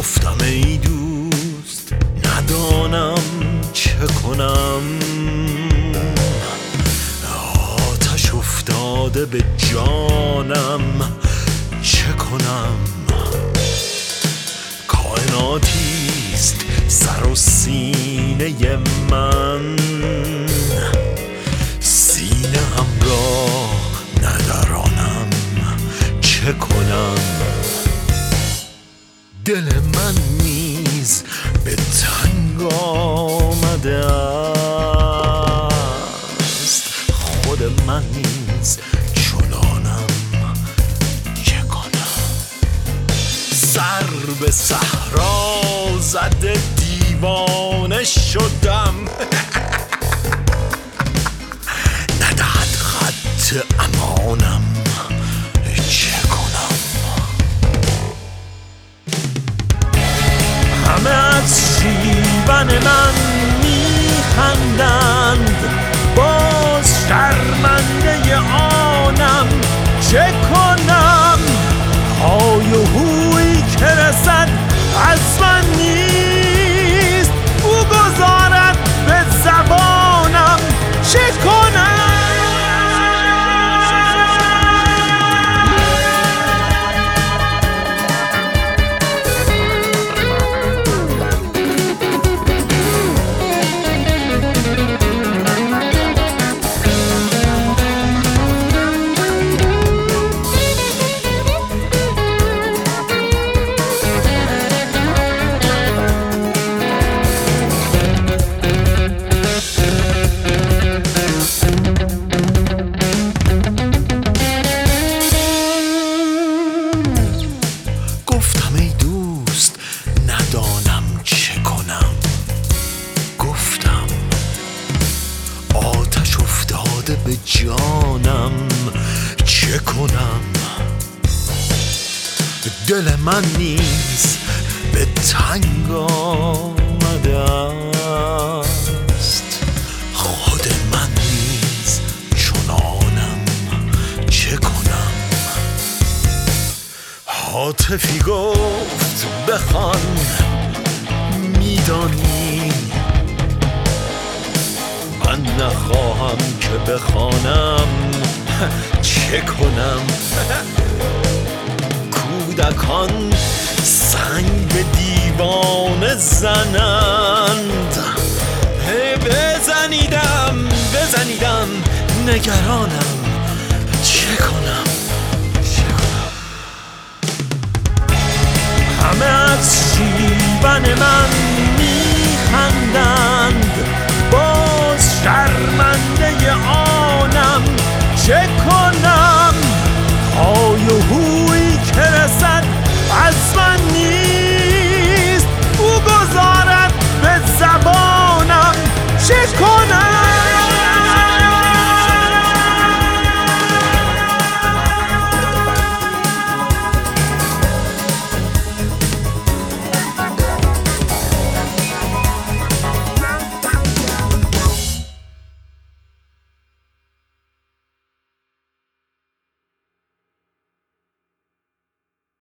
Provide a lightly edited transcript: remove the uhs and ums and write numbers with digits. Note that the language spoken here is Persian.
گفتم ای دوست ندانم چه کنم، آتش افتاده به جانم چه کنم. کائناتیست سر و سینه من، سینه هم را ندرانم چه کنم. دل من نیز به تنگ آمده است، خود من نیز چنانم چه کنم. سر به صحرا زده دیوانه شدم، ندهد خط امانم چه کنم. همه از شیون من میخندند، باز شرمنده آنم چه کنم. های و هویی که رسد از من نیست، او گذارد به زبانم چه کنم. ندانم چه کنم، گفتم آتش افتاده به جانم چه کنم. دل من نیز به تنگ آمده است، خود من نیز چنانم چه کنم. هاتفی گفت بخوان میدانی، من نخواهم که بخوانم چه کنم. کودکان سنگ به دیوانه زنند، بزنیدم نگرانم چه کنم. همه از شیون من میخندند، باز شرمنده آنم چه کنم.